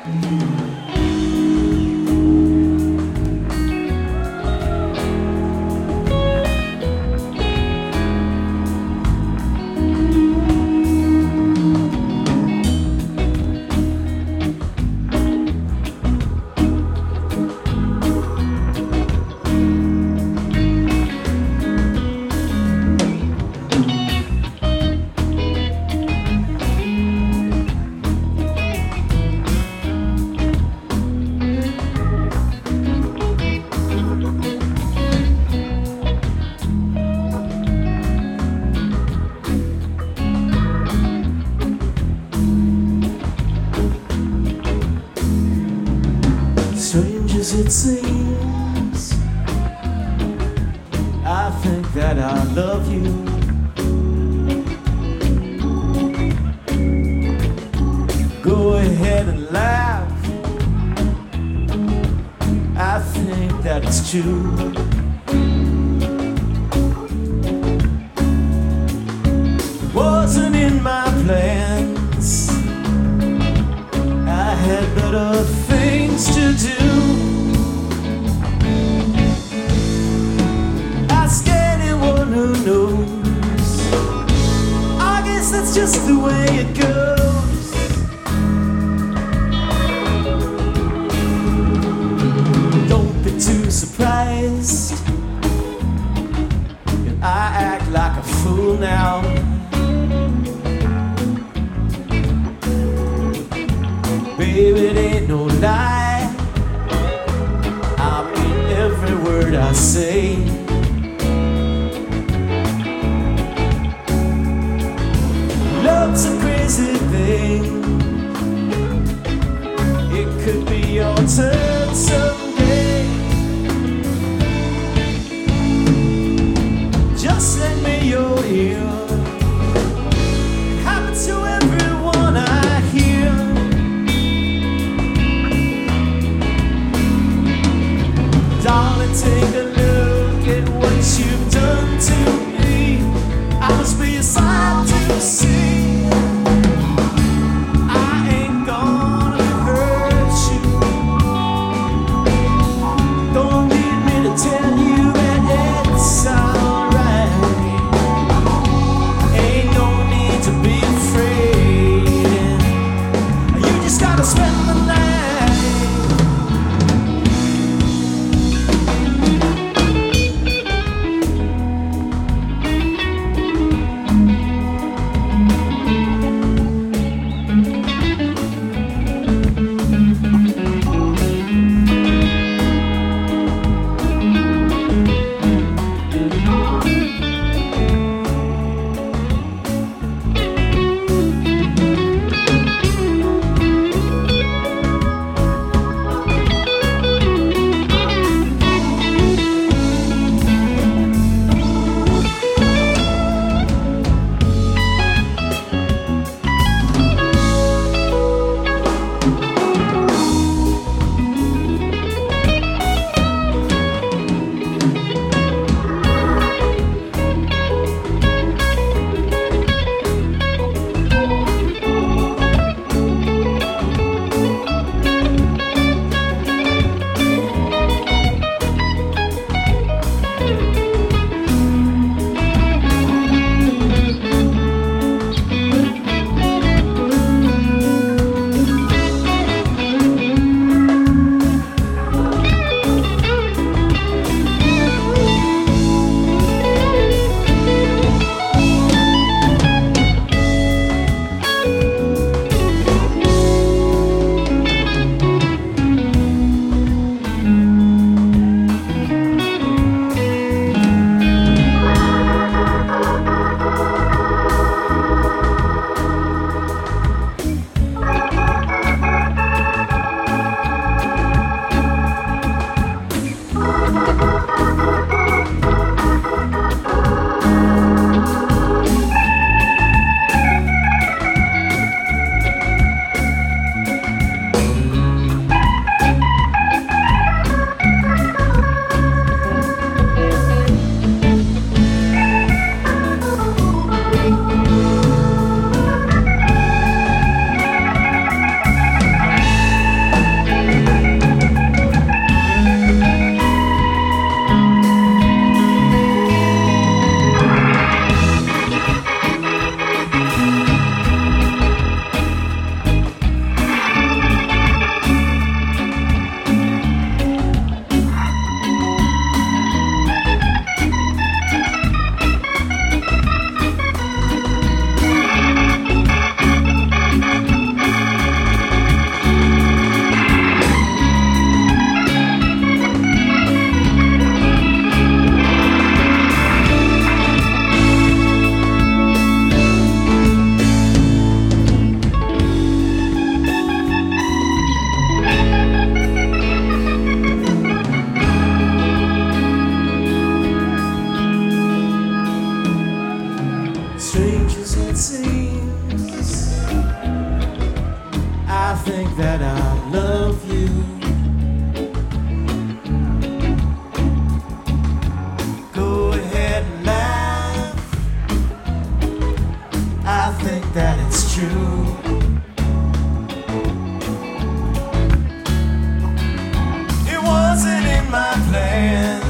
Strange as it seems, I think that I love you. Go ahead and laugh, I think that it's true. It wasn't in my plans, I had better things to do. Ask anyone who knows, I guess that's just the way it goes. Don't be too surprised if I act like a fool now. Baby, it ain't no lie, I mean every word I say. Love's a crazy thing, it could be your turn someday. Just lend me your ear, it happens to everyone I hear. Darling, take a look at what you've done to me. I must be a sight to see. think that I love you. Go ahead and laugh. I think that it's true. It wasn't in my plan